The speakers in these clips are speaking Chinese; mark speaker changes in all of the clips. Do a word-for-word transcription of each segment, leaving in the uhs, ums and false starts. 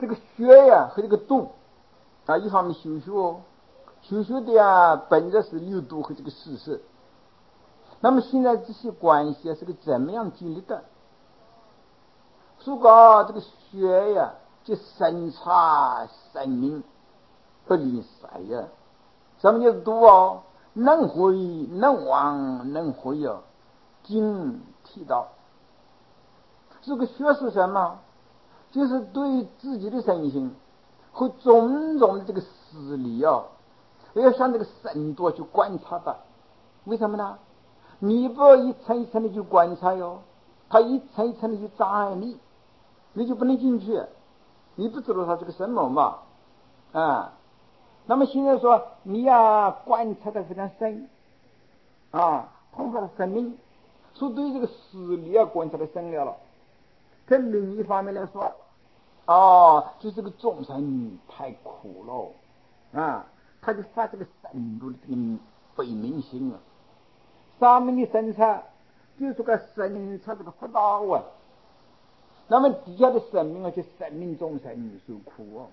Speaker 1: 这个学呀和这个读啊，一方面修学哦，修学的呀本质是六度和这个事实。那么现在这些关系啊是个怎么样建立的？如果这个学呀就审查生命不离塞呀，什么叫读哦？能回能忘能回哦，经提到。这个学是什么？就是对自己的身心和种种的这个事理哦，要向这个深度去观察的。为什么呢？你不一层一层的去观察哟，他一层一层的去障碍你，你就不能进去，你不知道他是个什么嘛啊。那么现在说你呀观察的非常深啊，通过生命，所以对这个事理啊观察的深了了。从另一方面来说，哦，就这个众生太苦了啊，他就发这个深度的这个悲悯心啊。上面的审查就是个审查这个福道啊，那么底下的生命啊，就生命众生受苦哦，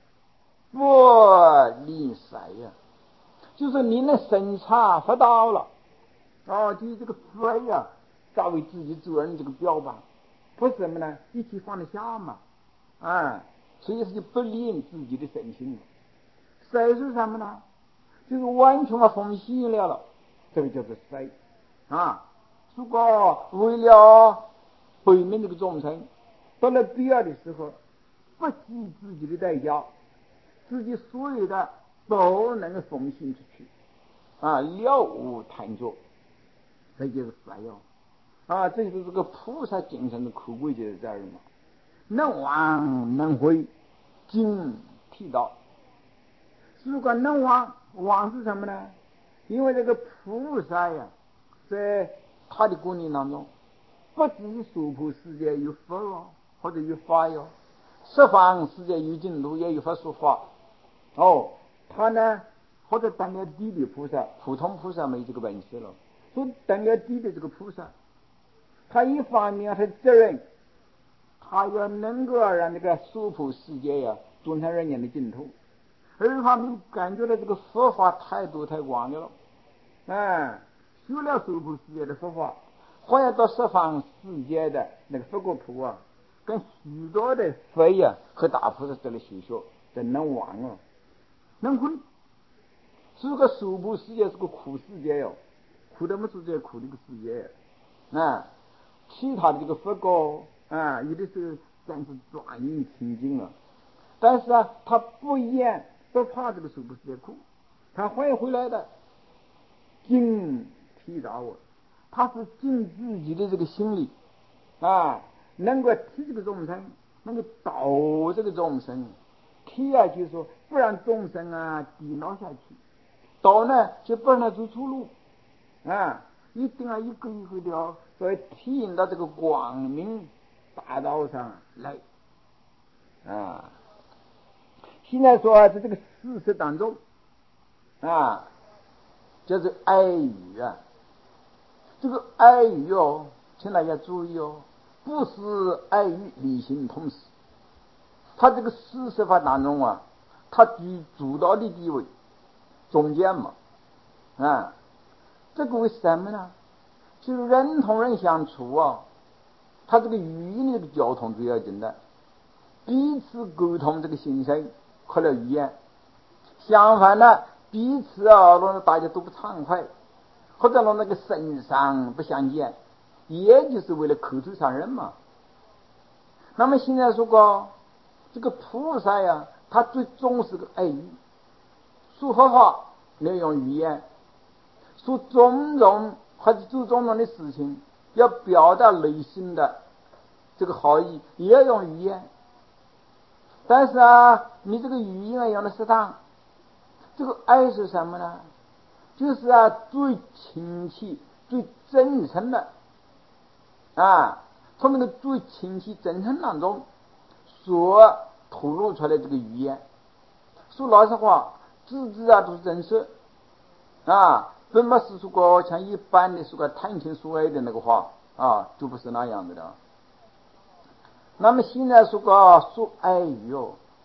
Speaker 1: 不离塞呀，就是你能审查福道了，哦，就是这个福呀，作为自己主人这个标榜，不是什么呢？一起放得下嘛，啊，所以是就不离自己的身心。塞是什么呢？就是完全啊奉献了了，这个叫做塞啊。如果为了毁灭这个众生，到了必要的时候，不计自己的代价，自己所有的都能够奉献出去啊，了无贪着，这就是塞哟啊。这就是这个菩萨精神的可贵就是在这儿嘛。能忘能回，经提到。如果能忘，忘是什么呢？因为这个菩萨呀，在他的观念当中，不只是娑婆世界有佛哦，或者有法哟，十方世界有净土也有佛说法哦。他呢，或者等了地的菩萨，普通菩萨没这个本事了，所以等了地的这个菩萨，他一方面他责任，他要能够让这个娑婆世界呀转成人间的净土。二方面感觉到这个佛法太多太广了，哎，学了娑婆世界的佛法，还要到十方世界的那个佛国土啊，跟许多的佛呀和大菩萨在那学学，这能忘啊，能会。这个娑婆世界是个苦世界哟，苦的么是这苦的个世界啊。其他的这个佛国啊，有的时候真是庄严清净了，但是啊，他不言。不怕这个娑婆世界苦，他会回来的。尽提到我，他是尽自己的这个心力啊，能够替这个众生，能够导这个众生。替啊，就是说不让众生啊跌倒下去；导呢，就不让他走错路啊，一定要一个一个的在提引到这个光明大道上来啊。现在说在这个事实当中啊，就是爱语啊，这个爱语哦，请大家注意哦，不是爱语理性同时，他这个事实法当中啊，他居主导的地位，中间嘛啊，这个为什么呢？就是人同人相处啊，他这个语言的这个交通最要紧的，彼此沟通这个心声，靠了语言。相反呢，彼此啊，让大家都不畅快，或者让那个身上不相见，也就是为了口头伤人嘛。那么现在说过，这个菩萨呀，他最重视个爱语，说佛法要用语言，说种种或者做种种的事情，要表达内心的这个好意，也要用语言。但是啊，你这个语言啊用的适当。这个爱是什么呢？就是啊，最亲切、最真诚的啊，从那个最亲切、真诚当中所吐露出来这个语言，说老实话，字字啊都是真实啊，并不是说过像一般的说个谈情说爱的那个话啊，就不是那样的了。那么现在说个说爱语哦，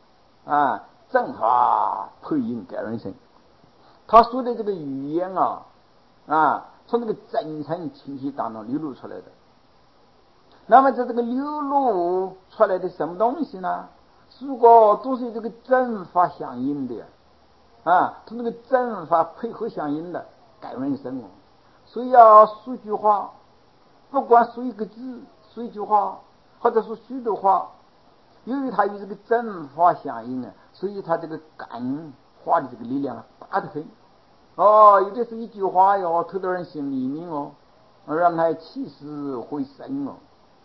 Speaker 1: 啊，正法配应感人生。他说的这个语言啊啊，从这个真诚清晰当中流露出来的。那么在这个流露出来的什么东西呢？如果都是这个正法相应的啊，从这个正法配合相应的感人生哦。所以要说句话，不管说一个字，说一句话，或者说许多话，由于它与这个正法相应呢，所以它这个感化的这个力量大得很。哦，有的是一句话哟，透到人心里面哦，让他起死回生哦。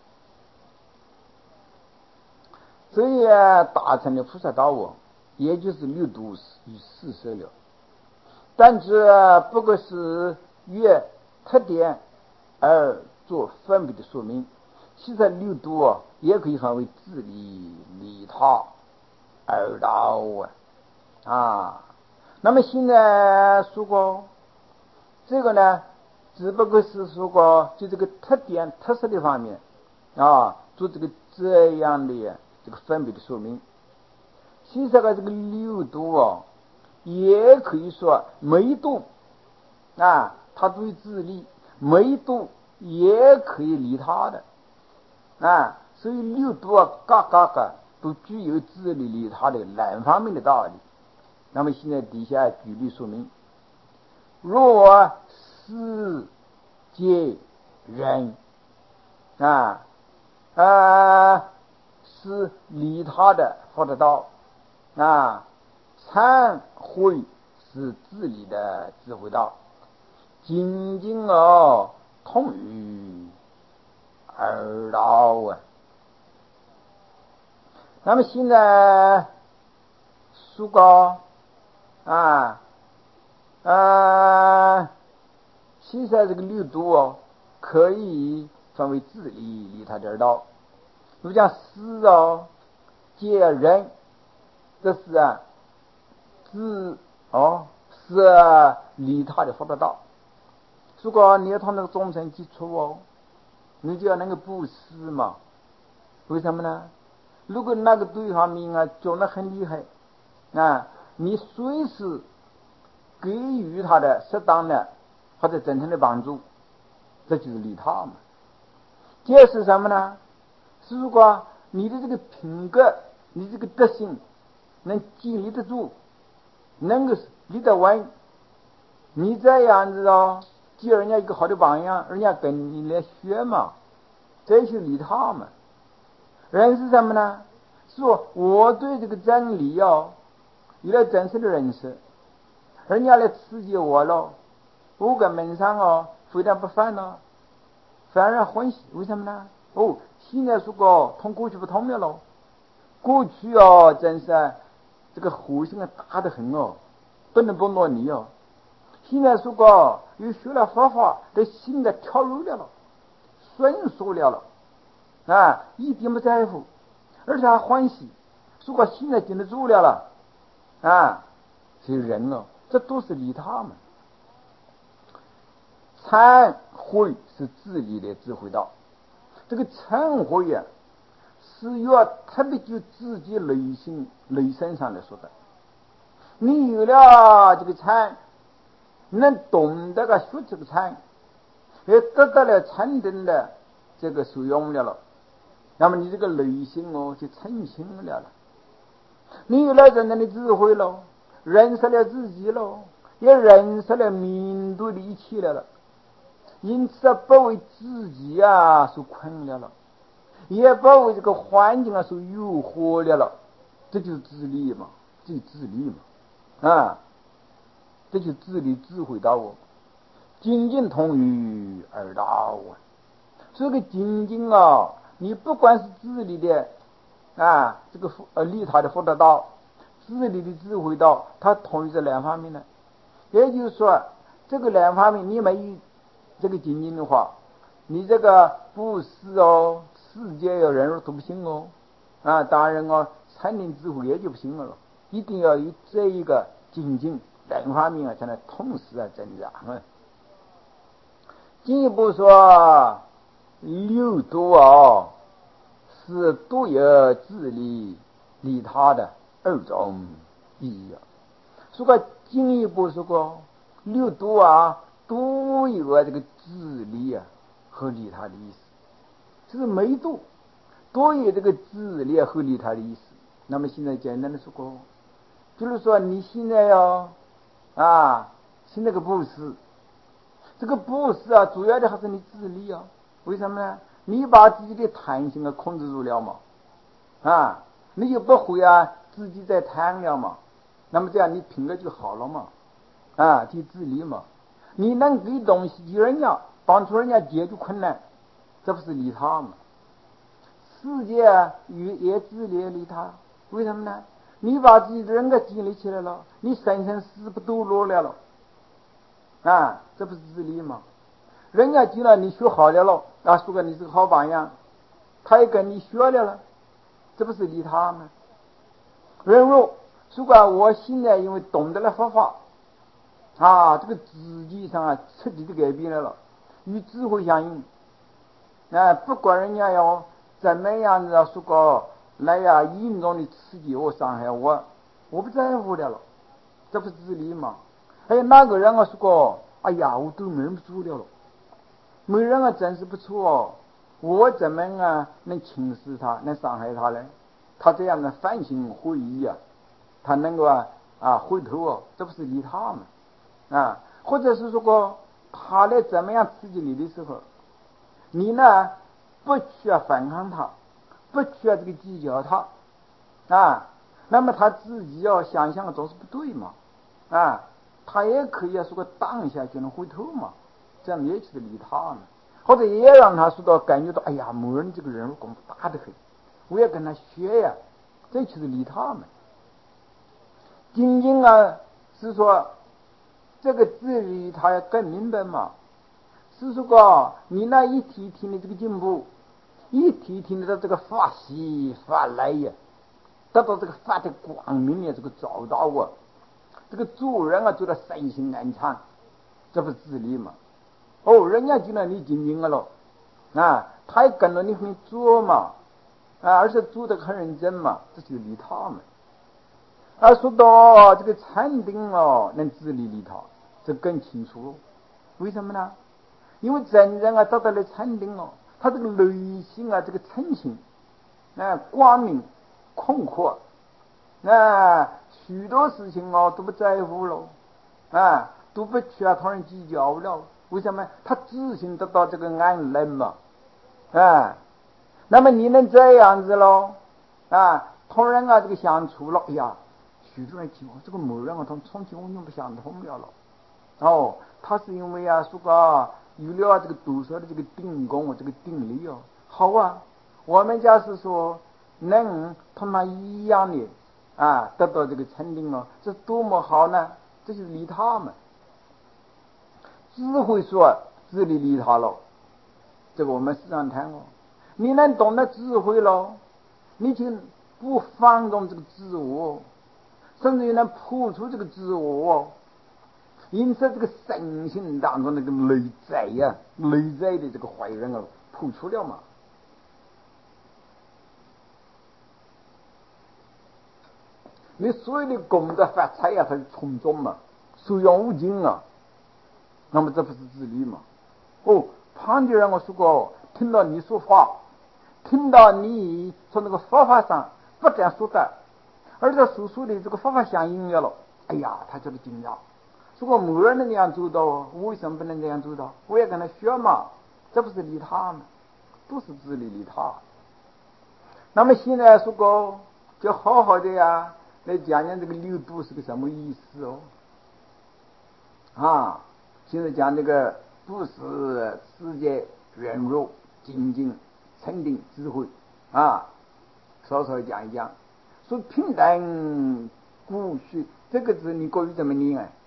Speaker 1: 所以啊，大乘的菩萨道哦，也就是六度与四摄了。但这不过是越特点而做分别的说明。其实六度啊，也可以分为自利、利他、二道啊啊。那么现在说过这个呢，只不过是说过就这个特点特色的方面啊，做这个这样的这个分别的说明。其实个这个六度哦，也可以说每度啊，它对自利，每度也可以利他的啊。所以六度啊，各个个都具有自利利他的两方面的道理。那么现在底下举例说明，若世界人啊啊是利他的佛的道啊，忏悔是自利的智慧道，仅仅哦通于二道啊。那么现在说过啊啊，其实这个六度哦，可以分为自利利他的二道。如讲施哦、戒人，这是啊自哦是啊利他的佛的道。如果你要从那个众生基础哦，你就要能够布施嘛。为什么呢？如果那个对方面啊讲得很厉害啊，你随时给予他的适当的或者真诚的帮助，这就是利他嘛。这是什么呢？如果你的这个品格，你这个德行能激励得住，能够立得稳，你这样子哦，给人家一个好的榜样，人家跟你来学嘛，这就是利他嘛。人是什么呢？说我对这个真理哦有了真实的认识，人家来刺激我了，五个门上哦非但不犯了，反而欢喜。为什么呢？哦，现在说过同过去不同了咯。过去哦真是这个火性啊大得很哦，不能不努力哦。现在说过又学了佛法，这心的跳入了了，顺熟了了啊，一点不在乎，而且还欢喜。如果现在经得住了了啊，所以人哦，这都是利他嘛。忏悔是自利的智慧道。这个忏悔呀、啊，是要特别就自己内心内身上来说的。你有了这个忏，能懂得个学这个忏，也得到了禅定的这个使用了了，那么你这个内心哦就澄清了了。你有了真正的智慧了，认识了自己了，也认识了面对的一切了了。因此不为自己啊所困了了，也不为这个环境啊所诱惑了了，这就是自利嘛，这就是自利嘛啊，这就是自利智慧道哦，仅仅同于二道啊。这个仅仅啊，你不管是自利的啊，这个呃利他的福德道，自利的智慧道，它同于这两方面呢。也就是说，这个两方面你没有这个精进的话，你这个布施哦、世界有人都不行哦，啊，当然哦，禅定智慧也就不行了，一定要有这一个精进，两方面啊才能同时啊增长啊。进一步说，六度哦是都有自利利他的二种意义啊。说个进一步说个六度啊，都有这个自利啊和利他的意思，就是每度都有这个自利和利他的意思。那么现在简单的说过，就是说你现在要啊，现在个布施，这个布施啊，主要的还是你自利啊。为什么呢？你把自己的贪心啊控制住了嘛，啊，你就不会啊自己在贪了嘛。那么这样你品格就好了嘛，啊，就自利嘛。你能给东西给人家，帮助人家解决困难，这不是利他嘛？世界啊也也自利利他，为什么呢？你把自己的人格建立起来了，你生生死不都落了了，啊，这不是自利吗？人家既然你学好了了，啊，说个你是个好榜样，他也跟你学了了，这不是利他吗？人若如果我现在因为懂得了佛法，啊，这个自己上啊彻底的改变了了，与智慧相应，啊，不管人家要怎么样子说个来呀严重的刺激我伤害我，我不在乎的了，这不是自利吗？还有那个人啊说个，哎呀，我都忍不住了了，没人啊真是不错哦，我怎么啊能轻视他，能伤害他呢？他这样的反省会议啊，他能够啊啊回头哦，这不是利他吗？啊，或者是说过他来怎么样刺激你的时候，你呢不需要反抗他，不需要这个计较他啊，那么他自己要想象总是不对嘛，啊，他也可以说个当下就能回头嘛，这样也就是利他嘛。或者也让他说到感觉到，哎呀，某人这个人功夫大得很，我要跟他学呀，这就是利他嘛。仅仅啊是说这个自利他要更明白嘛，是说个你那一天一天的这个进步，一天一天的这个发喜发来呀，得到这个发的光明的这个找到啊，这个做人啊做得身心安畅，这不是自利嘛？哦，人家进来你精进了啊，他也跟着你会做嘛，啊，而且做得很认真嘛，这就是利他嘛。而说到这个禅定哦，能自利利他，这更清楚了。为什么呢？因为真正啊得到了禅定哦，他这个内心啊这个澄清，啊光明空阔，啊许多事情哦都不在乎了，啊都不需要同人计较了。为什么？他自行得到这个安乐嘛，啊，那么你能这样子喽？啊，同人啊这个相处了，哎呀，许多人听我这个某人啊，他从前我们不想通了了。哦，他是因为啊，说个有了这个读书的这个定功，这个定力哦，好啊。我们家是说能同他一样的啊，得到这个成定哦，这多么好呢！这就是利他嘛。智慧说自利利他了，这个我们时常谈哦。你能懂得智慧了，你就不放纵这个自我，甚至于能破除这个自我。因此，这个身心当中那个内在呀、啊，内在的这个坏人啊，破除了嘛。你所有的功德发财呀，它是从中嘛，受用无尽啊。那么这不是自利嘛？哦，旁边人我说过，听到你说话，听到你从那个佛法上不但说的，而且所说的这个佛法相应了，哎呀，他觉得惊讶。如果某人能这样做到，我为什么不能这样做到？我也跟他学嘛，这不是利他吗？都是自利利他。那么现在说过，就好好的呀，来讲讲这个六度是个什么意思哦。啊，现在讲这个不是世界圆融、精进、沉定、智慧啊，稍稍讲一讲。说平等故虚，这个字你过去怎么念啊？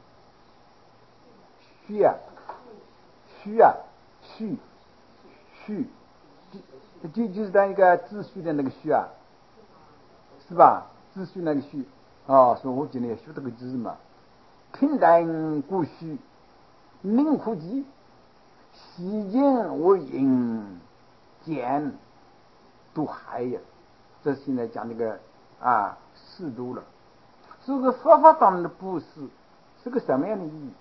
Speaker 1: 虚啊，虚啊，虚，虚，就就就是当一个秩序的那个虚啊，是吧？秩序那个虚，哦，所以我今天学这个字嘛。平淡故虚，宁可及，洗净为淫，见毒害呀。这是现在讲这个啊， 适度了。所以佛法当中的布施是个什么样的意义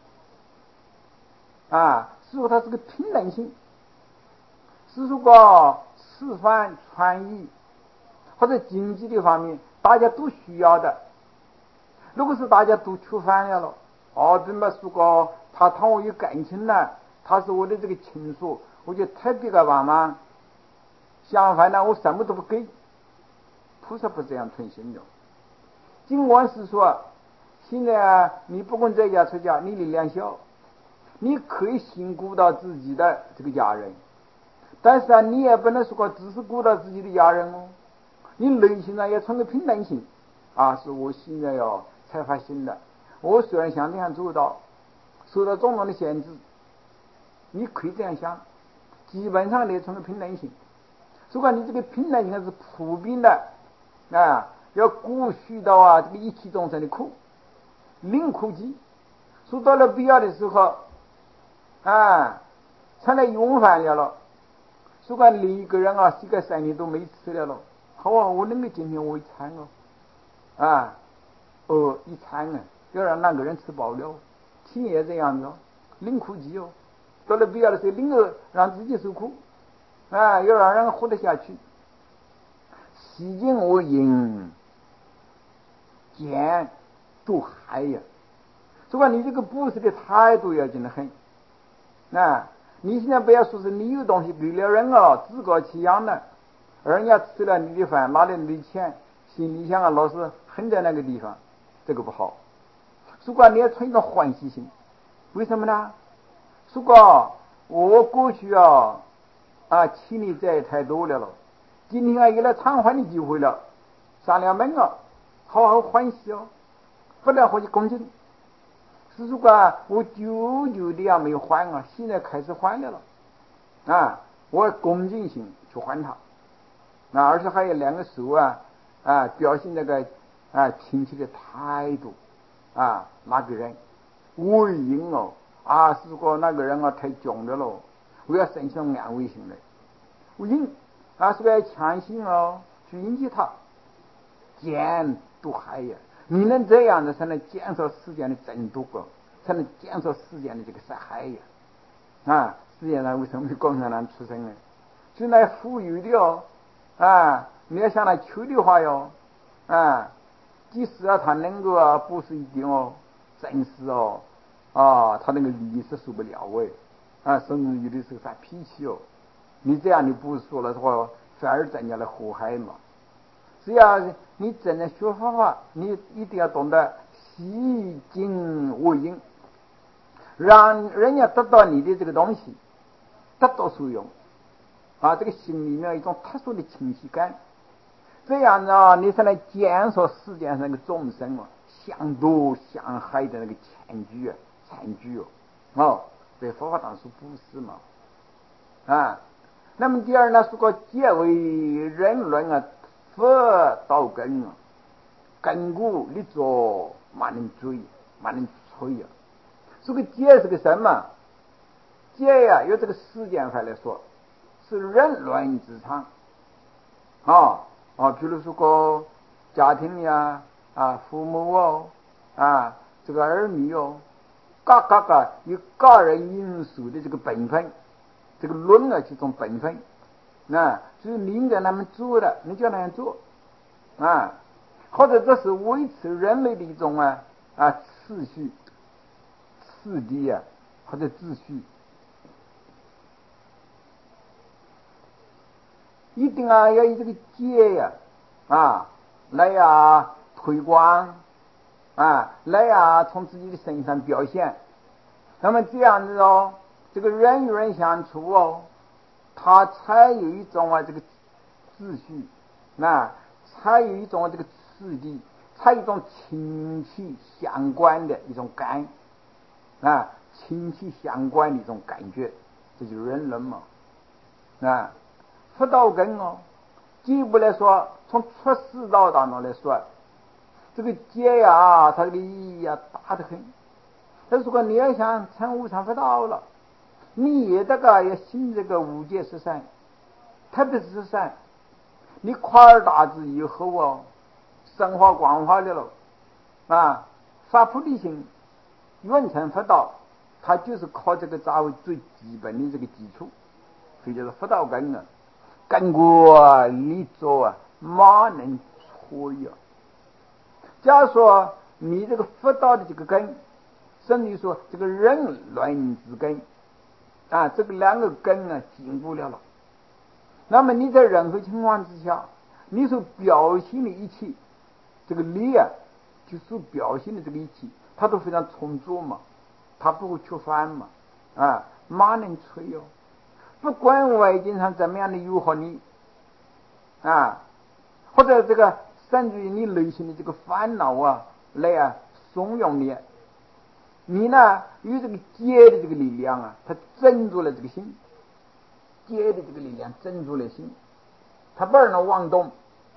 Speaker 1: 啊？是说它是个平等性，是说个吃饭穿衣或者经济的方面大家都需要的。如果是大家都吃饭了哦，怎么说个他谈我有感情呢，他是我的这个亲属，我就特别的帮忙。相反呢，我什么都不给。菩萨不这样存心的。尽管是说现在啊，你不管在家出家，你力量小，你可以先顾到自己的这个家人，但是啊，你也不能说只是顾到自己的家人哦，你内心上也存个平等心啊。是我现在要才发现的，我虽然想这样做到，受到种种的限制，你可以这样想，基本上你存个平等心。如果你这个平等心是普遍的啊，要顾须到啊这个一切众生的苦，令苦集，说到了必要的时候啊，成了用饭了了。如果你一个人啊，几个三年都没吃了了，好啊，我能够今天我一餐哦，啊，哦一餐啊，要让那个人吃饱了，体也这样子哦，令苦集哦，到了必要的时候，另个让自己受苦啊，要让人活得下去。洗净我饮，见都害呀。如果你这个布施的态度要紧得很啊！你现在不要说是你有东西给了人哦，自个其养的，人家吃了你的饭，拿了你的钱，心里想啊，老是恨在那个地方，这个不好。如果你要存一种欢喜心，为什么呢？如果我过去啊啊欠你债太多了了，今天啊有了偿还的机会了，上了门了，好好欢喜哦，不能回去恭敬。是如果我久久的呀没有还啊，现在开始还了了啊，我恭敬心去还他啊，而且还有两个手啊啊表现那个啊亲切的态度啊，那个人回应哦啊，如果那个人啊太犟的了，我要生起安慰心来，我应啊是个强行哦去引起他，减毒害呀。你能这样的才能减少世间的争夺哦，才能减少世间的这个杀害呀！啊，世界上为什么有共产党出生呢？就那富裕的哦，啊，你要向他求的话哟，啊，即使啊他能够啊不是一点哦，真是哦，啊，他那个利是受不了哎，啊，甚至有的时候发脾气哦，你这样你不说了的话，反而增加了祸害嘛。只要你真的学佛法，你一定要懂得洗净为因，让人家得到你的这个东西，得到受用啊，这个心里面有一种特殊的清晰感，这样呢，你才能减少世界上那个众生啊相毒相害的那个残局啊残局哦，哦，在佛法当中不是嘛啊。那么第二呢，是个结为人伦啊，佛道根啊，根骨立着，蛮能追，蛮能吹呀。这个戒是个什么？戒呀，由这个时间法来说，是人伦之常啊啊，比如说个家庭呀啊，父母哦啊，这个儿女哦，各各个有个人因素的这个本分，这个伦啊，这种本分。啊，就是你应该他们做的，你叫他们做啊，或者这是维持人类的一种啊啊次序、次第啊，或者秩序，一定啊要以这个戒呀啊来呀推广啊，来呀从自己的身上表现。那么这样子哦，这个人与人相处哦，他才有一种啊这个秩序，那才有一种这个次第，才有一种亲戚相关的一种感啊，亲戚相关的一种感觉，这就是人伦嘛啊。佛道根哦，进一步来说，从出世道当中来说，这个戒呀，它这个意义啊大得很。但是如果你要想成无上佛道了，你也这个要信这个五戒十善，特别是十善。你夸尔大智以后哦， 神化光化的了啊！发菩提心，愿成佛道，它就是靠这个作为最基本的这个基础，所以叫做佛道根啊，根过立足啊，马能摧啊。假如说你这个佛道的这个根，甚至于说这个人伦之根啊，这个两个根啊进不了了，那么你在任何情况之下，你所表现的一切这个力啊，就所表现的这个一切，它都非常充足嘛，它不会缺乏嘛，啊，马能摧哦，不管外境上怎么样的诱惑你啊，或者这个甚至于你内心的这个烦恼啊来啊怂恿你，你呢与这个结的这个力量啊，它镇住了这个心，结的这个力量镇住了心，它不让它妄动。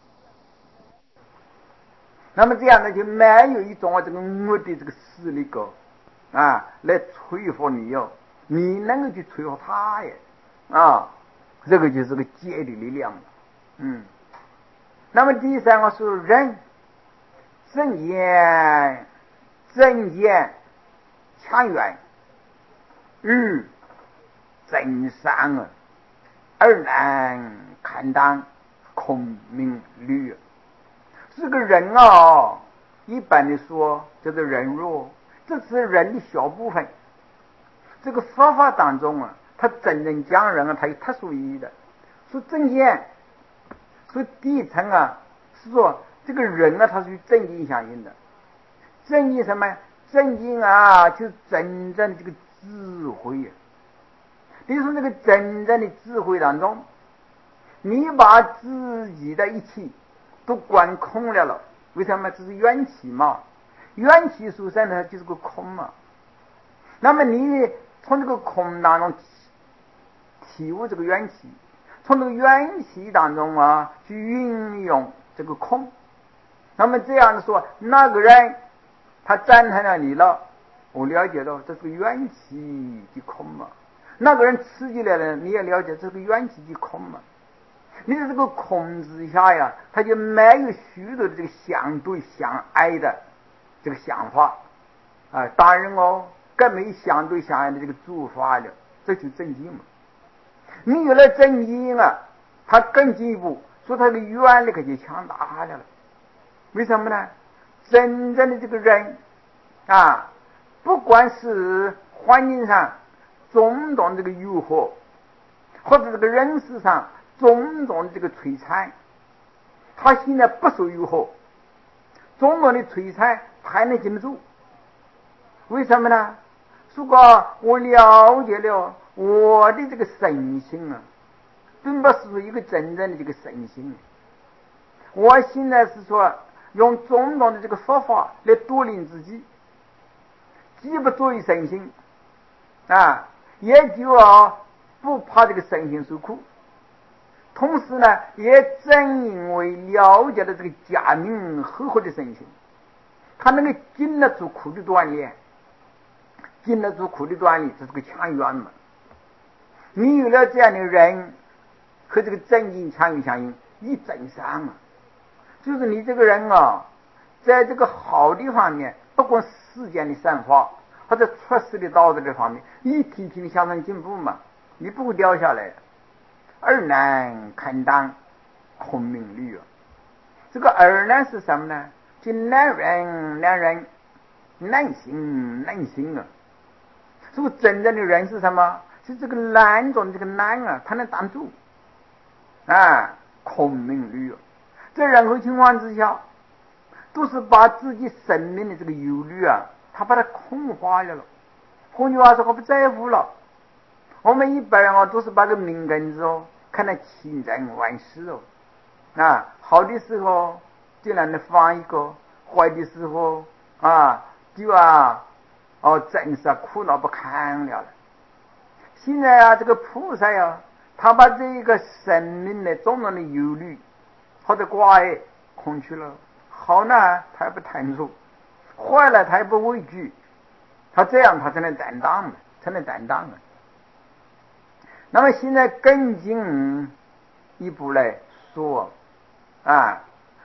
Speaker 1: 那么这样呢，就没有一种啊这个恶的这个势力个啊来摧伏你哟，你能够去摧伏他耶啊，这个就是个结的力量。嗯，那么第三个是人正言正言强远与正善啊，二难堪当空明律。这个人啊，一般的说叫做人弱，这是人的小部分。这个佛法当中啊，他真正讲人啊，他有特殊意义的。说正见，说第一层啊，是说这个人啊，他是与正经相应的。正经什么？正经啊，就是真正的这个智慧啊。比如说那个真正的智慧当中，你把自己的一切都观空了了，为什么？这是缘起嘛，缘起所生的就是个空嘛。那么你从这个空当中体悟这个缘起，从这个缘起当中啊去运用这个空，那么这样的说，那个人他赞叹了你了，我了解到这是个缘起的空嘛。那个人刺激来了，你也了解这个缘起的空嘛。你在这个空之下呀，他就没有许多的这个相对相爱的这个想法啊，当然哦，更没相对相爱的这个做法了，这就正经嘛。你有了正经啊，他更进一步，说他的愿力可就强大了。为什么呢？真正的这个人啊，不管是环境上种种这个诱惑，或者这个人事上种种的这个摧残，他现在不受诱惑，种种的摧残还能经得住。为什么呢？如果我了解了我的这个神性啊，并不是说一个真正的这个神性，我现在是说用种种的这个佛法来锻炼自己，既不作为神性啊，也就要不怕这个身心受苦，同时呢，也正因为了解了这个家明合合的身心，他能够经得住苦的锻炼，经得住苦的锻炼，这是个强缘嘛。你有了这样的人，和这个正经强缘相应，一正上啊，就是你这个人啊，在这个好的方面，不管世间的善法或者出世的道德这方面，一天天向上进步嘛，你不会掉下来的。二难堪当空明律啊，这个二难是什么呢？就难人难人，难行难行啊。这个真正的人是什么？是这个难中这个难啊，他能挡住啊，空明律啊。在任何情况之下，都是把自己生命的这个忧虑啊，他把它空化了了。换句话说，我不在乎了。我们一般人啊，都是把这个命根子哦看得千真万实哦，啊，好的时候就让你放一个，坏的时候啊就啊哦真是苦恼不堪了了。现在啊，这个菩萨呀、啊，他把这一个生命的种种的忧虑或者挂碍空去了，好呢他也不贪住，坏了他也不畏惧，他这样他才能担当的，才能担当的。那么现在更进一步来说啊，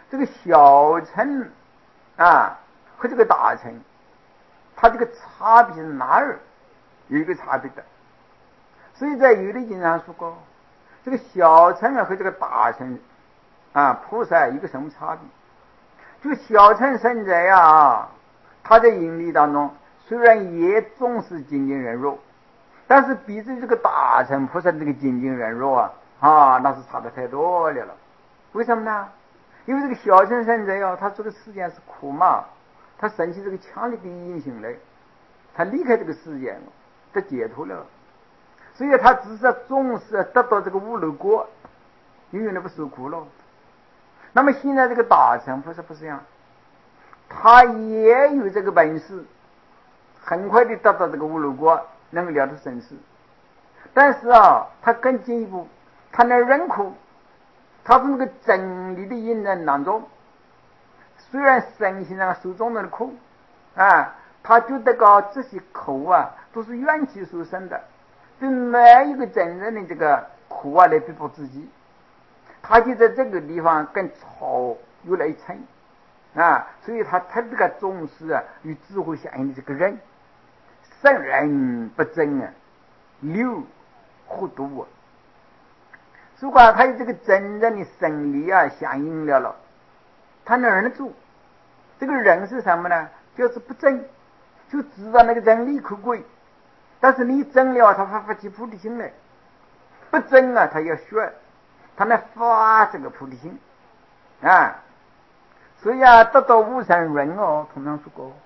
Speaker 1: 这个小乘啊和这个大乘，它这个差别是哪儿有一个差别的。所以在有的经上说过，这个小乘啊和这个大乘啊菩萨一个什么差别？这个小乘圣者呀，他在因力当中虽然也总是精进忍辱，但是比起这个大乘菩萨这个精进忍辱啊啊，那是差的太多了了。为什么呢？因为这个小乘圣者呀，他这个世间是苦嘛，他生起这个强烈的因性来，他离开这个世间了，他解脱了，所以他只是总是得到这个无漏果，永远的不受苦了。那么现在这个大乘菩萨不是这样，他也有这个本事，很快的得到这个无漏果，能够了脱生死。但是啊，他更进一步，他能忍苦，他从那个真理的因缘当中，虽然身心上受种种的苦啊，他觉得个这些苦啊都是怨气所生的，对每一个真人的这个苦啊来逼迫自己，他就在这个地方更超越了一层啊，所以他特别的重视啊与智慧相应的这个人，圣人不争啊，六糊涂啊。如果他有这个真正的生理啊相应了了，他能忍得住。这个人是什么呢？就是不争，就知道那个真理可贵，但是你争了，他发不起菩提心来；不争啊，他要学，他能发这个菩提心啊。所以啊，得到无上人哦，通常说过，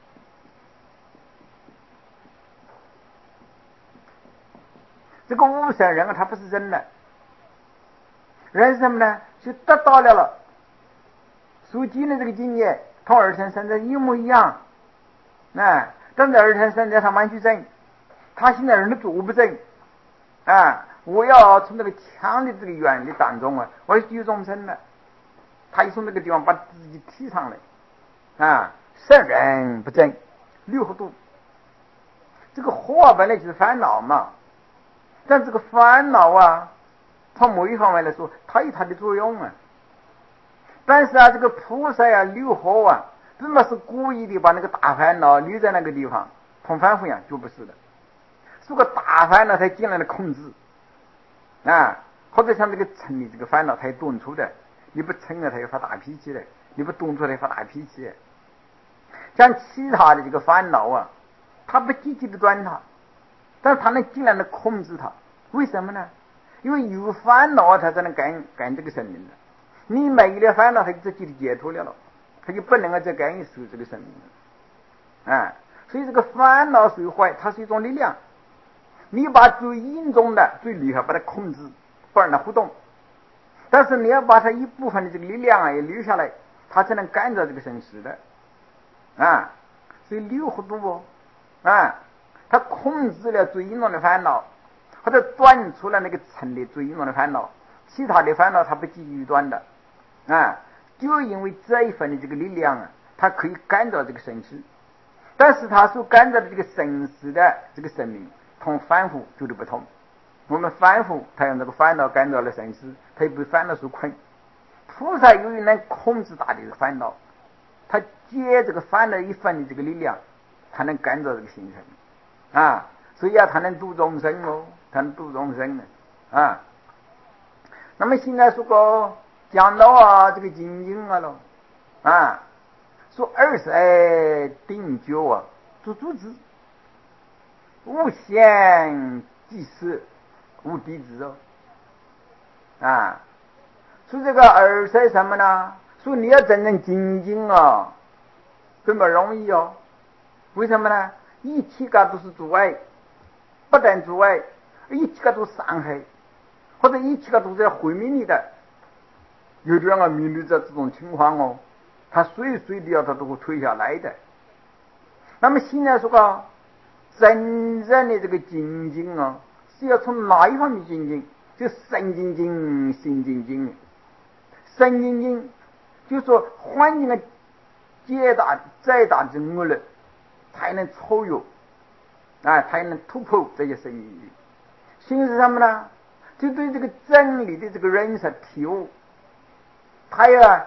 Speaker 1: 这个无上人啊，他不是真的。人是什么呢？就得到了了，所经的这个经验，同二乘圣者一模一样。啊，但是二乘圣者他蛮去争，他现在人的做不争啊！我要从这个强的这个原理当中啊，我要救众生了。他一从这个地方把自己提上来啊，圣人不争，六合度。这个惑本来就是烦恼嘛，但这个烦恼啊，从某一方面来说，它有它的作用啊。但是啊，这个菩萨呀、啊，六合啊，并不是故意的把那个大烦恼留在那个地方，同凡夫一样，就不是的。如果大烦恼，他尽量的控制啊，或者像这个嗔的这个烦恼，他也顿出的。你不嗔啊，他要发大脾气的；你不动出来，发大脾气。像其他的这个烦恼啊，他不积极的断它，但是他能尽量的控制它。为什么呢？因为有烦恼啊，他才能干干这个生命的。你没了烦恼，他就自己的解脱了了，他就不能够再干预受这个生命了啊。所以这个烦恼虽坏，它是一种力量。你把最严重的、最厉害把它控制，不让它活动。但是你要把它一部分的这个力量啊也留下来，它才能干扰这个生死的啊。所以六合度哦啊，它控制了最严重的烦恼，或者断除了那个嗔的最严重的烦恼，其他的烦恼它不急于断的啊。就因为这一份的这个力量啊，它可以干扰这个生死，但是它所干扰的这个生死的这个生命，同凡夫绝对不同。我们凡夫他用这个烦恼干扰了生死，他也被烦恼所困。菩萨由于能控制大的这个烦恼，他借这个烦恼一份的这个力量，他能干扰这个形成啊。所以啊，他能度众生哦，他能度众生啊。那么现在说过讲到啊这个精进啊了啊，说二十二定觉啊，做主子，无限即是无弟子哦啊。说这个二十什么呢？说你要真正精进啊，根本容易哦。为什么呢？一切个都是阻碍，不但阻碍，一切个都伤害，或者一切个都是要毁灭你的。有的人啊，面对着这种情况哦，他随时随地啊，他都会退下来的。那么现在说个真正的这个精进啊，是要从哪一方面精进？就身精进、心精进。身精进就是说环境的再大再大的恶劣，才能超越啊，才能突破这些身精进。心是什么呢？就对这个真理的这个认识体悟，他要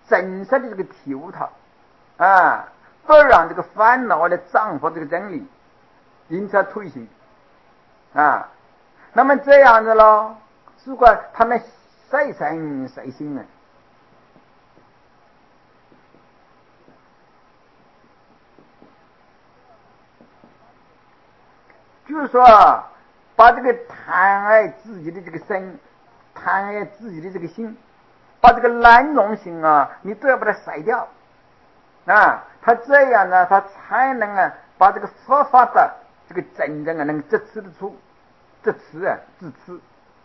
Speaker 1: 真实的这个体悟它啊，不让这个烦恼来障迫这个真理，因此推行啊。那么这样子咯，如果他们谁生谁心呢？就是说，把这个贪爱自己的这个身，贪爱自己的这个心，把这个懒惰心啊，你都要把它筛掉啊。他这样呢，他才能啊，把这个佛法的这个真正啊，能直持得出，直持啊，自持。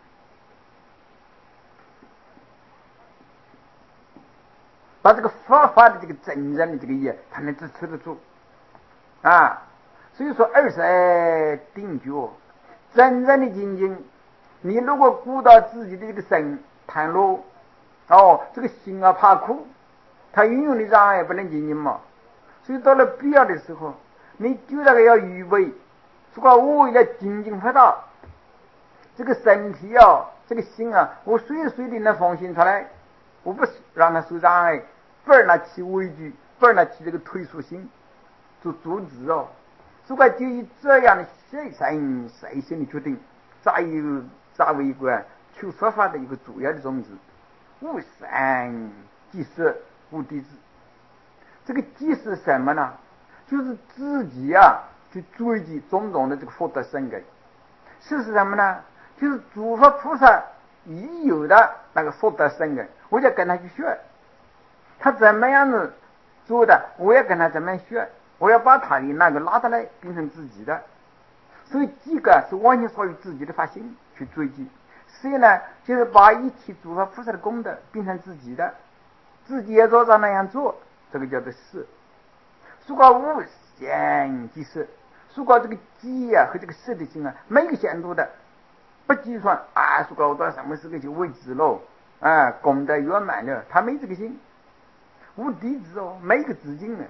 Speaker 1: 把这个佛法的这个真正的这个业，才能支持得住啊。所以说，二十定觉，真正的精进，你如果顾到自己的这个身贪乐，哦，这个心啊怕苦，他运用的障碍不能精进嘛。所以到了必要的时候，你就那个要预备，如果我为了精进佛道，这个身体啊，这个心啊，我随随的能放心出来。我不让他受障碍，不让他起畏惧，不让他起这个退缩心，做阻止哦。如果就以这样的细心细心的决定，再有作为一个求佛法的一个主要的宗旨，无善即是无敌之。这个即是什么呢？就是自己啊去追击种种的这个福德生根。是什么呢？就是诸佛菩萨已有的那个福德生根，我就跟他去学，他怎么样子做的，我要跟他怎么样学，我要把他的那个拉得来变成自己的。所以这个是完全属于自己的发心去追击，所以呢，就是把一切诸佛菩萨的功德变成自己的，自己也照着那样做，这个叫做事。如果无限即是，如果这个机啊和这个事的心啊没有限度的，不计算啊，说搞到什么时候就为止喽，啊，功德圆满了，他没这个心，无敌子哦，没个止境呢。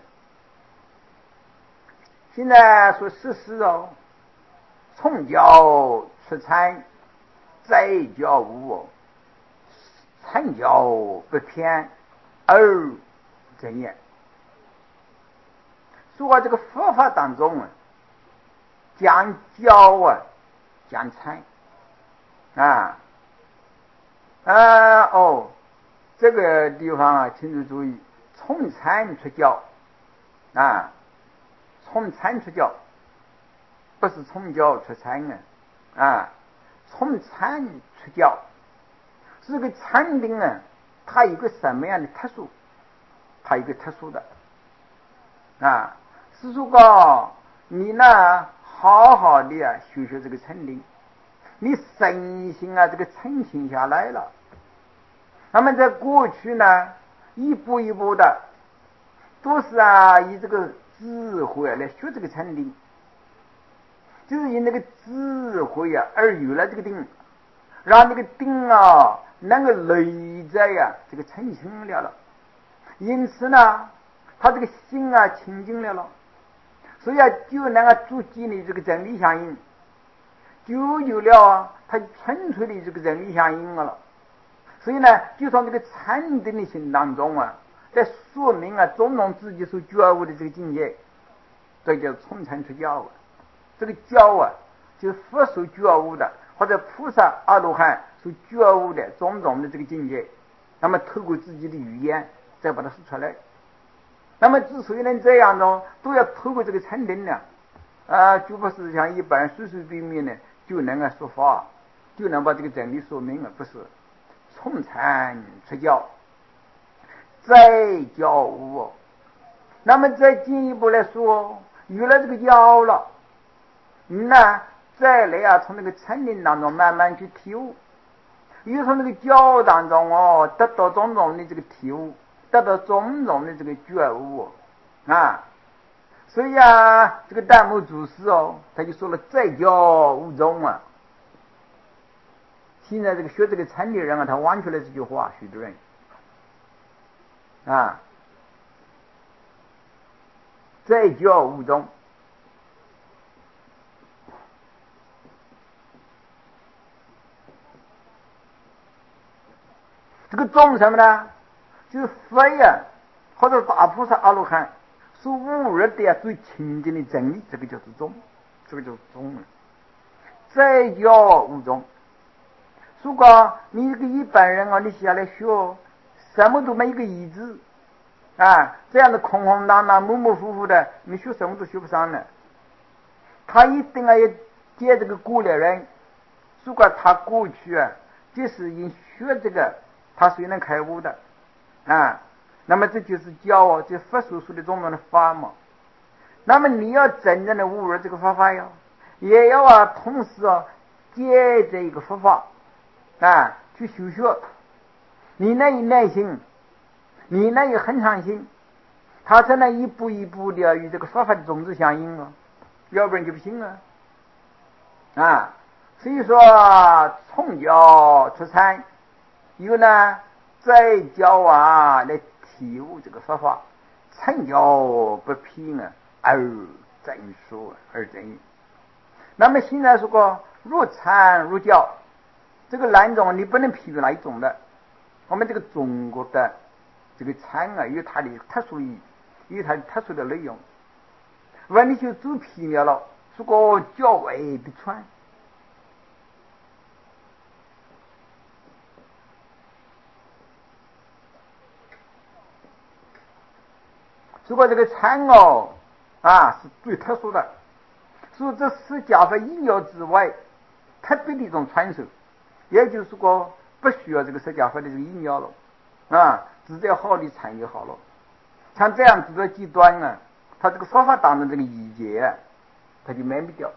Speaker 1: 现在说事实哦，从教出参，再教无哦，参教不偏而正也。说这个佛法当中啊，讲教啊，讲参啊啊哦，这个地方啊，请注注意，从参出教啊，从参出教，不是从教出参啊啊，从参出教，这个禅定啊，它有个什么样的特殊？它有个特殊的啊，是说你呢，好好的啊学学这个禅定，你身心啊这个澄清下来了。那么在过去呢，一步一步的都是啊以这个智慧来学这个禅定，就是以那个智慧啊而有了这个定，让这个定啊能够累在呀、啊、这个澄清了了，因此呢，他这个心啊清净了了，所以啊就能够筑基的这个真理相应，就有了啊他纯粹的这个真理相应了。所以呢，就从这个禅定的心当中啊，在说明啊种种自己所觉悟的这个境界，这叫从禅出教啊。这个教啊，就是佛所觉悟的，或者菩萨阿罗汉所觉悟的种种的这个境界，那么透过自己的语言再把它说出来。那么之所以能这样呢，都要透过这个禅定呢，啊，就不是像一般随随便便呢就能啊说法，就能把这个真理说明了，不是。从禅出教，再教悟。那么再进一步来说，有了这个教了，你呢再来啊，从那个禅定当中慢慢去体悟，又从那个教当中哦，得到种种的这个体悟，得到种种的这个觉悟啊。所以啊，这个淡木祖师哦，他就说了再教无宗啊。现在这个学这个禅的人啊，他忘却了这句话，许多人啊，再教无宗。这个宗什么呢？ 就是佛呀，或者大菩萨阿罗汉所悟入的呀最清净的真理，这个就是宗，这个就是宗了。再叫无宗。如果你这个一般人啊，你下来学，什么都没一个意志啊，这样的空空荡荡、模模糊糊的，你学什么都学不上了。他一定啊要接这个过来人，如果他过去啊，就是因学这个，他虽能开悟的啊，那么这就是教哦，这佛所说的中文的法嘛。那么你要真正的悟入这个佛法呀，也要啊，同时啊，接这一个佛法啊，去修学。你那一耐心，你那一恒常心，他才能一步一步的与这个佛法的种子相应啊，要不然就不行啊。啊，所以说从教出参，有呢在教啊来体悟这个佛法，成教不偏啊，而真说而真义。那么现在说过入参入教，这个两种你不能批评哪一种的。我们这个中国的这个参啊，有它的特殊意义，有它的特殊的内容。问题就做批评了，说过教为不传。如果这个参哦啊是最特殊的，所以这是家法意料之外特别的一种传授，也就是说不需要这个释迦佛的这个意料了啊，只要好的参就好了。像这样子的极端啊，他这个说法当中这个意见啊，他就免不掉。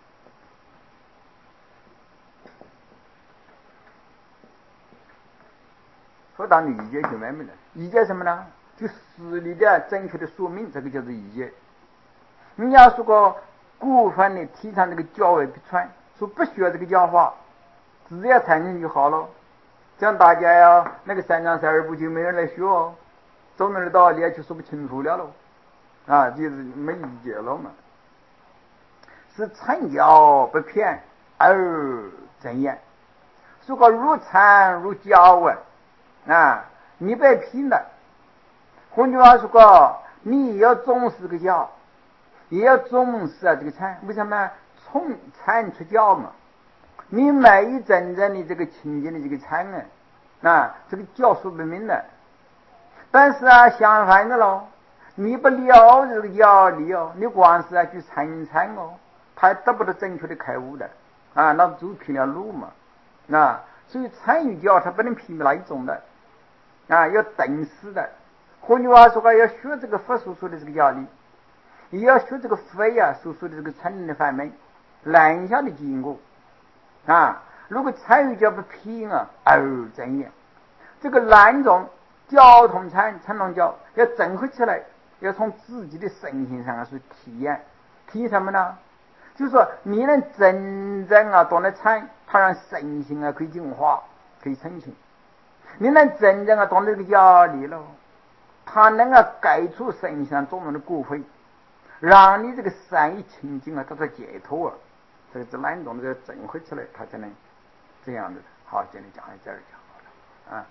Speaker 1: 说当的意见就免不了，意见什么呢？就实力的正确的说明，这个就是意见。你要说个过分的提倡这个教为不传，说不需要这个教法，只要参进就好了。这样大家呀，那个三章十二部就没人来学哦，中门的道理就说不清楚了喽，啊，就是没意见了嘛。是参教不偏而真言，如果入参入教啊，啊，你别拼了。换句话说过，你也要重视个教，也要重视啊这个参。为什么？从参出教嘛。你没有真正的这个清净的这个参啊，啊，这个教说不明的。但是啊，相反的喽，你不了这个教理哦，你光是啊去参参哦，他得不到正确的开悟的啊，那走偏了路嘛。啊，所以参与教他不能批评哪一种的啊，要等死的。换句话说话，要学这个佛所说的这个教理，也要学这个佛呀所说的这个成人的范门，难下的经过啊。如果参与教不批啊，而真言，这个两种交通参参同教要整合起来，要从自己的身心上去体验，体验什么呢？就是说你能真正啊懂得参，它让身心啊可以净化，可以澄清。你能真正啊懂得这个教理了，它能够改出身心上种种的过患，让你这个善意清净啊得到解脱啊。这个这两种的整合起来，它才能这样的。好，今天讲到这儿讲好了啊。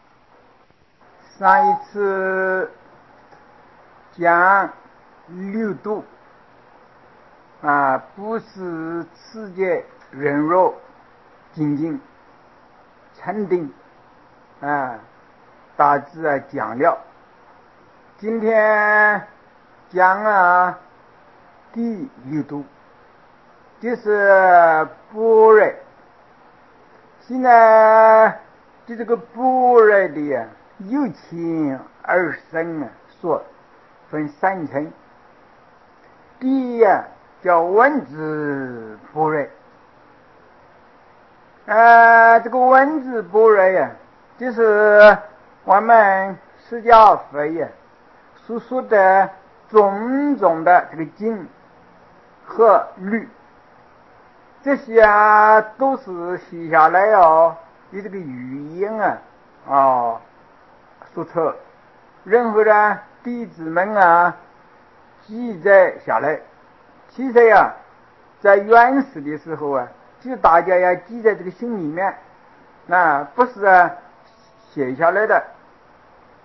Speaker 1: 上一次讲六度啊，不是世界人肉精进禅定啊，大致啊讲了。今天讲啊第六度，就是般若。现在就这个般若的呀，由浅而深啊，说分三层。第一呀，叫文字般若。啊，这个文字般若呀，就是我们释迦佛呀所说的种种的这个经和律，这些啊都是写下来哦，以这个语音啊啊说出，然后呢弟子们啊记载下来。其实呀，在原始的时候啊，就大家要记在这个心里面，啊，不是啊写下来的。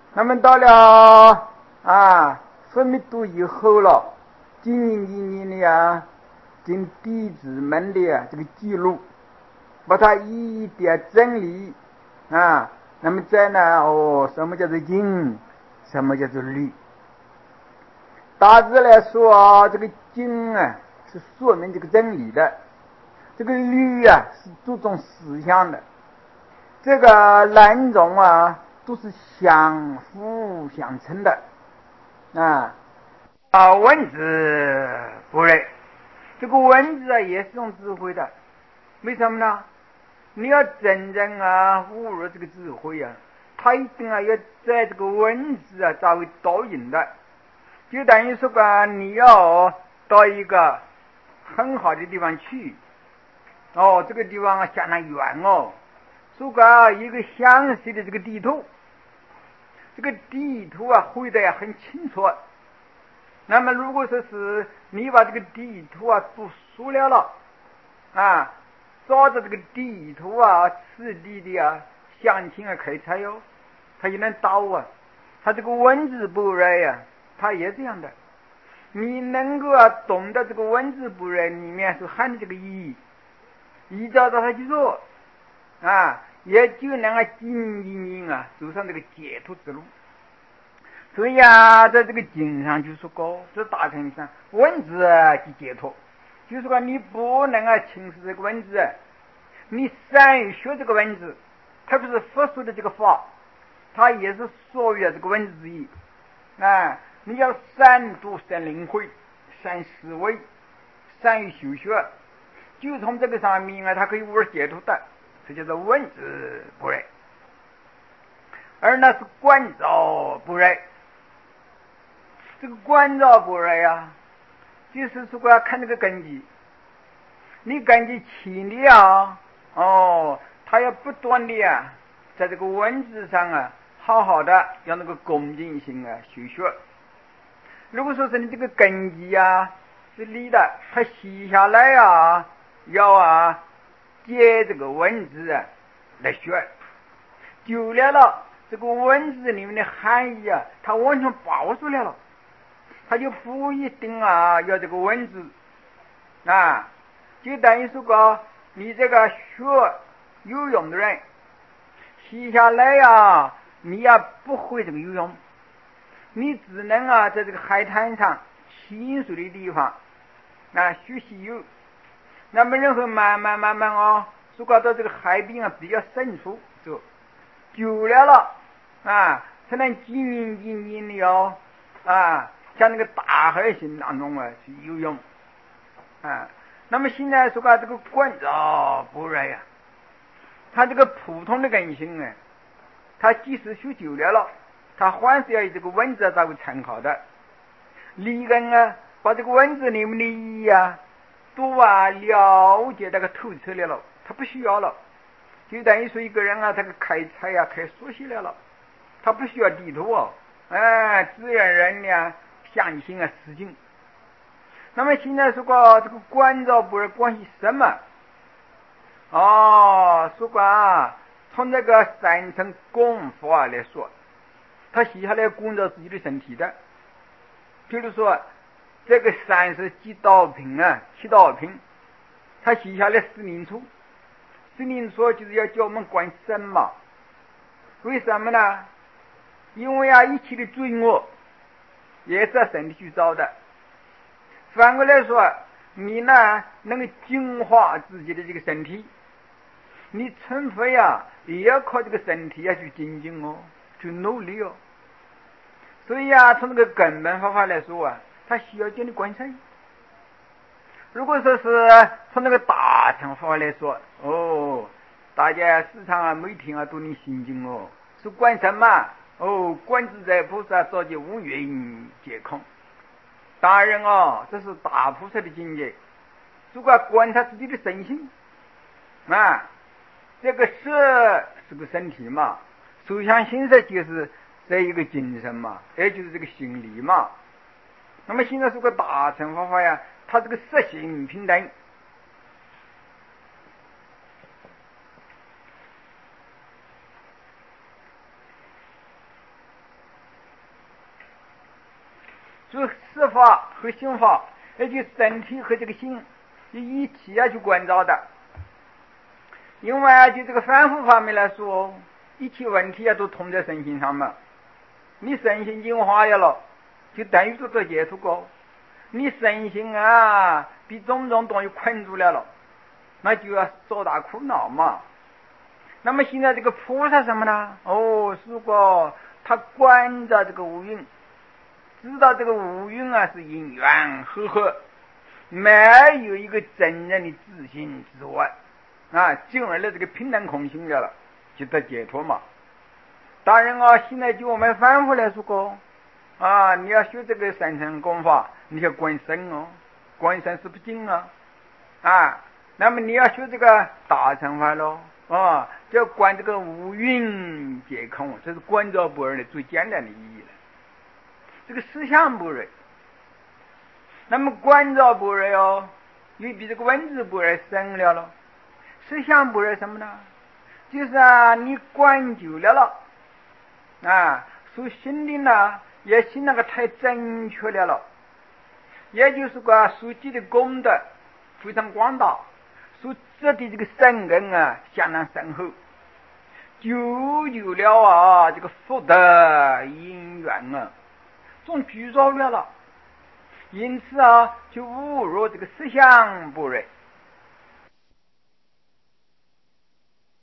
Speaker 1: 那么到了啊佛密度以后了，经营经营的呀，经弟子们的啊这个记录，把它一一的整理啊，那么再呢哦，什么叫做经，什么叫做律？大致来说啊，这个经啊是说明这个真理的，这个律啊是注重思想的，这个两种啊都是相辅相成的啊啊，文字不对，这个文字啊也是种智慧的，为什么呢？你要真正啊悟入这个智慧啊，他一定啊要在这个文字啊找导引的，就等于说吧，你要到一个很好的地方去，哦，这个地方啊相当远哦，说个一个详细的这个地图，这个地图啊绘得很清楚。那么如果说是你把这个地图啊读熟了了啊，照着这个地图啊次第的啊详情啊开采哟，他就能导啊。他这个文字不对呀，他也这样的。你能够啊懂得这个文字不对里面所含的这个意义，依照着他去做啊，也就能够经营啊走上这个解脱之路。所以啊，在这个经上就说过，这大乘上文字啊即解脱，就是说你不能啊轻视这个文字，你善于学这个文字，特别是佛说的这个法，它也是属于这个文字之一啊。你要善读、善领会、善思维、善于修学，就从这个上面啊，它可以悟解脱的，这叫做文字不对。而那是观照不对。这个观照不对啊，就是说要看这个根基，你根基轻的啊，哦，他要不断的啊，在这个文字上啊，好好的要那个恭敬心啊修学。如果说是你这个根基啊是理的，他写下来啊，要啊借这个文字啊来学，久了了，这个文字里面的含义啊，他完全爆出来了。他就不一定啊要这个文字啊，就等于说个你这个学游泳的人写下来呀，你也不会这个游泳，你只能啊在这个海滩上清水的地方啊学习游，那么然后慢慢慢慢哦，说搞到这个海边啊比较深处走，久了了啊才能均匀均匀的哦啊。像那个大海型当中啊去游泳啊，那么现在说个这个观照不对呀，他这个普通的根性啊，他即使学久了了，他还是要以这个文字作为参考的。理根啊，把这个文字里面的意义啊，都啊了解那个透彻了了，他不需要了。就等于说一个人啊，他个开采啊，开熟悉了了，他不需要地图哦，哎，自然人呢。相信啊实境。那么现在说过这个观照不是关系什么？哦，说过啊，从这个三层功夫啊来说，他写下来观照自己的身体的。比如说这个三十几道品啊，七道品，他写下来四灵处，四灵处就是要叫我们观身嘛。为什么呢？因为啊，一切的罪恶也是要身体去造的。反过来说，你呢能够净化自己的这个身体，你成佛呀也要靠这个身体要去精进哦，去努力哦。所以啊，从这个根本方法来说啊，它需要叫你观身。如果说是从那个大乘方法来说，哦，大家时常啊每天啊都能心经哦，是观什么？哦，观自在菩萨照见五蕴皆空。当然哦，这是大菩萨的境界。如果观他自己的身心啊，这个色是个身体嘛，受想行识就是这一个精神嘛，也就是这个心理嘛。那么现在是个大乘方法呀，它这个色心平等。 所以事法和心法，也就身体和这个心一起要去关照的。因为啊，就这个反复方面来说，一切问题啊都通在身心上嘛。你身心净化呀了，就等于说得解脱过。你身心啊被种种东西困住了了，那就要受大苦恼嘛。那么现在这个菩萨什么呢？哦，如果他观照这个五蕴，知道这个五蕴啊是因缘和合，没有一个真正的自信之外啊，进而的这个平等空性的了，就得解脱嘛。当然啊，现在就我们反复来说过啊，你要学这个三乘功法，你要观身哦，观身是不净啊啊。那么你要学这个大乘法咯啊，就要观这个五蕴皆空，这是观照般若的最简单的意义了。这个思想般若，那么观照般若哟，又比这个文字般若深了了。思想般若什么呢？就是啊，你观久了了啊，所心的呢也心那个太正确了了，也就是说所积的功德非常广大，所积的这个深根啊相当深厚，久久了啊，这个福德因缘啊总具足了了，因此啊就误入这个思想般若